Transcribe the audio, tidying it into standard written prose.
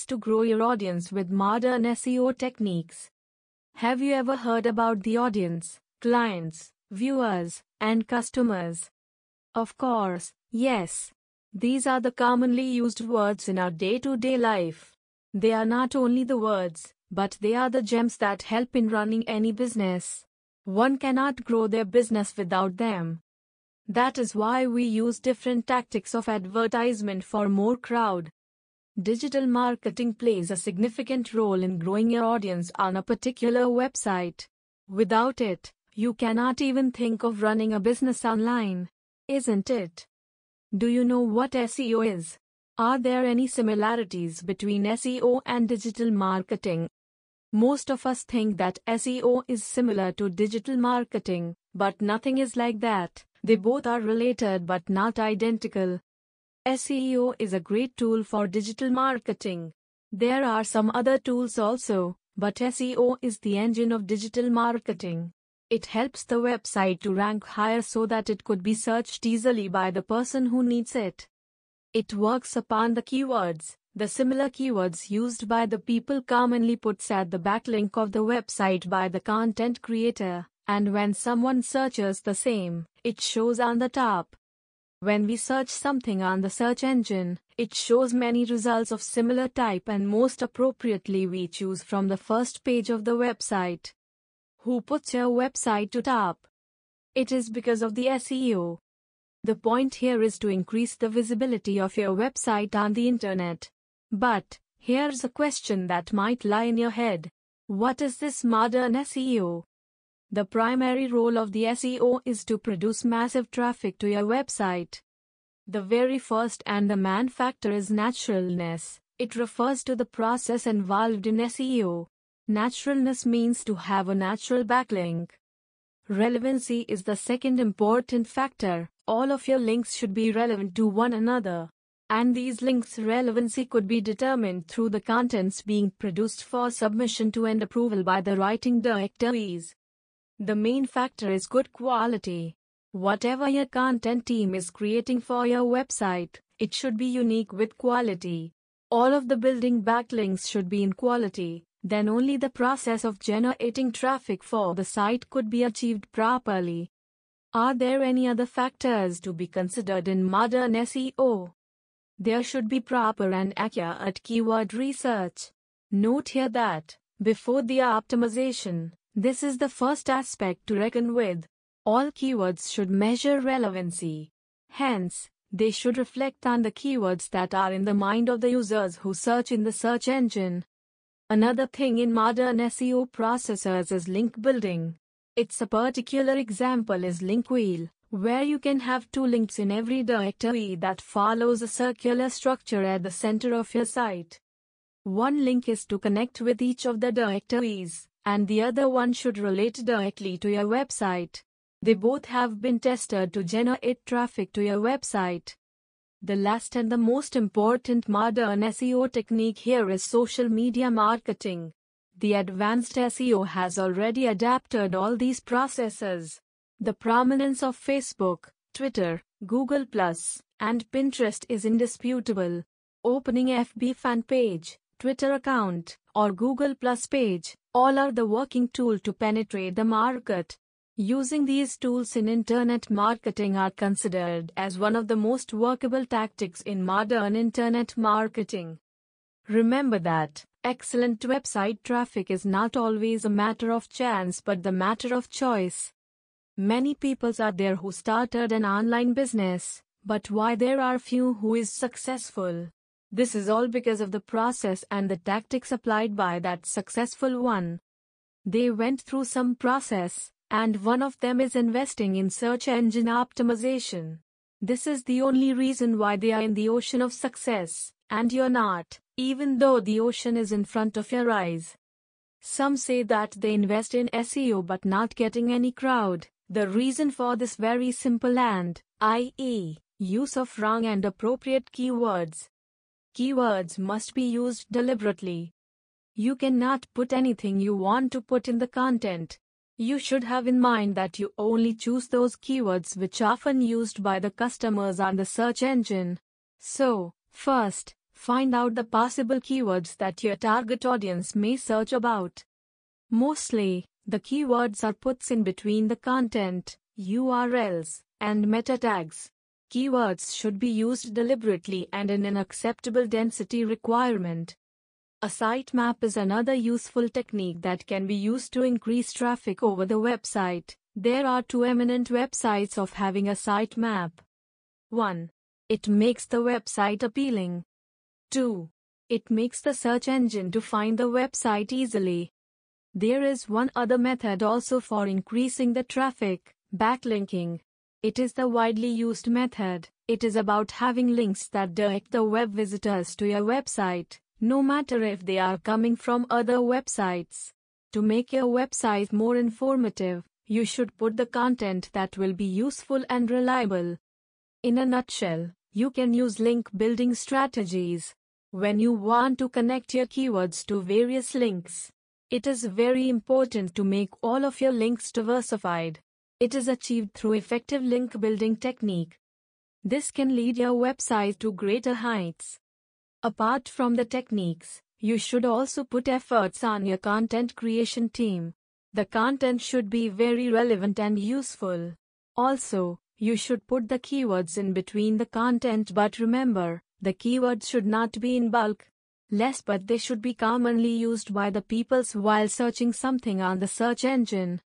to grow your audience with modern SEO techniques. Have you ever heard about the audience, clients, viewers, and customers? Of course, yes. These are the commonly used words in our day-to-day life. They are not only the words, but they are the gems that help in running any business. One cannot grow their business without them. That is why we use different tactics of advertisement for more crowd. Digital marketing plays a significant role in growing your audience on a particular website. Without it, you cannot even think of running a business online, isn't it? Do you know what SEO is? Are there any similarities between SEO and digital marketing? Most of us think that SEO is similar to digital marketing, but nothing is like that. They both are related but not identical. SEO is a great tool for digital marketing. There are some other tools also, but SEO is the engine of digital marketing. It helps the website to rank higher so that it could be searched easily by the person who needs it. It works upon the keywords, the similar keywords used by the people commonly puts at the backlink of the website by the content creator, and when someone searches the same, it shows on the top. When we search something on the search engine, it shows many results of similar type and most appropriately we choose from the first page of the website. Who puts your website to top? It is because of the SEO. The point here is to increase the visibility of your website on the internet. But, here's a question that might lie in your head. What is this modern SEO? The primary role of the SEO is to produce massive traffic to your website. The very first and the main factor is naturalness. It refers to the process involved in SEO. Naturalness means to have a natural backlink. Relevancy is the second important factor. All of your links should be relevant to one another. And these links' relevancy could be determined through the contents being produced for submission to and approval by the writing directories. The main factor is good quality. Whatever your content team is creating for your website, it should be unique with quality. All of the building backlinks should be in quality, then only the process of generating traffic for the site could be achieved properly. Are there any other factors to be considered in modern SEO? There should be proper and accurate keyword research. Note here that, before the optimization, this is the first aspect to reckon with. All keywords should measure relevancy. Hence, they should reflect on the keywords that are in the mind of the users who search in the search engine. Another thing in modern SEO processes is link building. Its a particular example is link wheel, where you can have two links in every directory that follows a circular structure at the center of your site. One link is to connect with each of the directories, and the other one should relate directly to your website. They both have been tested to generate traffic to your website. The last and the most important modern SEO technique here is social media marketing. The advanced SEO has already adapted all these processes. The prominence of Facebook, Twitter, Google+, and Pinterest is indisputable. Opening FB fan page, Twitter account, or Google+ page, all are the working tool to penetrate the market. Using these tools in internet marketing are considered as one of the most workable tactics in modern internet marketing. Remember that excellent website traffic is not always a matter of chance but the matter of choice. Many people are there who started an online business, but why there are few who is successful? This is all because of the process and the tactics applied by that successful one. They went through some process, and one of them is investing in search engine optimization. This is the only reason why they are in the ocean of success, and you're not, even though the ocean is in front of your eyes. Some say that they invest in SEO but not getting any crowd. The reason for this very simple and, i.e., use of wrong and appropriate keywords. Keywords must be used deliberately. You cannot put anything you want to put in the content. You should have in mind that you only choose those keywords which are often used by the customers on the search engine. So, first, Find out the possible keywords that your target audience may search about. Mostly, the keywords are put in between the content, URLs, and meta tags. Keywords should be used deliberately and in an acceptable density requirement. A sitemap is another useful technique that can be used to increase traffic over the website. There are two eminent websites of having a sitemap. 1. It makes the website appealing. 2. It makes the search engine to find the website easily. There is one other method also for increasing the traffic, backlinking. It is the widely used method. It is about having links that direct the web visitors to your website, no matter if they are coming from other websites. To make your website more informative, you should put the content that will be useful and reliable. In a nutshell, you can use link building strategies. When you want to connect your keywords to various links, it is very important to make all of your links diversified. It is achieved through effective link building technique. This can lead your website to greater heights. Apart from the techniques, you should also put efforts on your content creation team. The content should be very relevant and useful. Also, you should put the keywords in between the content, but remember, the keywords should not be in bulk. Less, but they should be commonly used by the peoples while searching something on the search engine.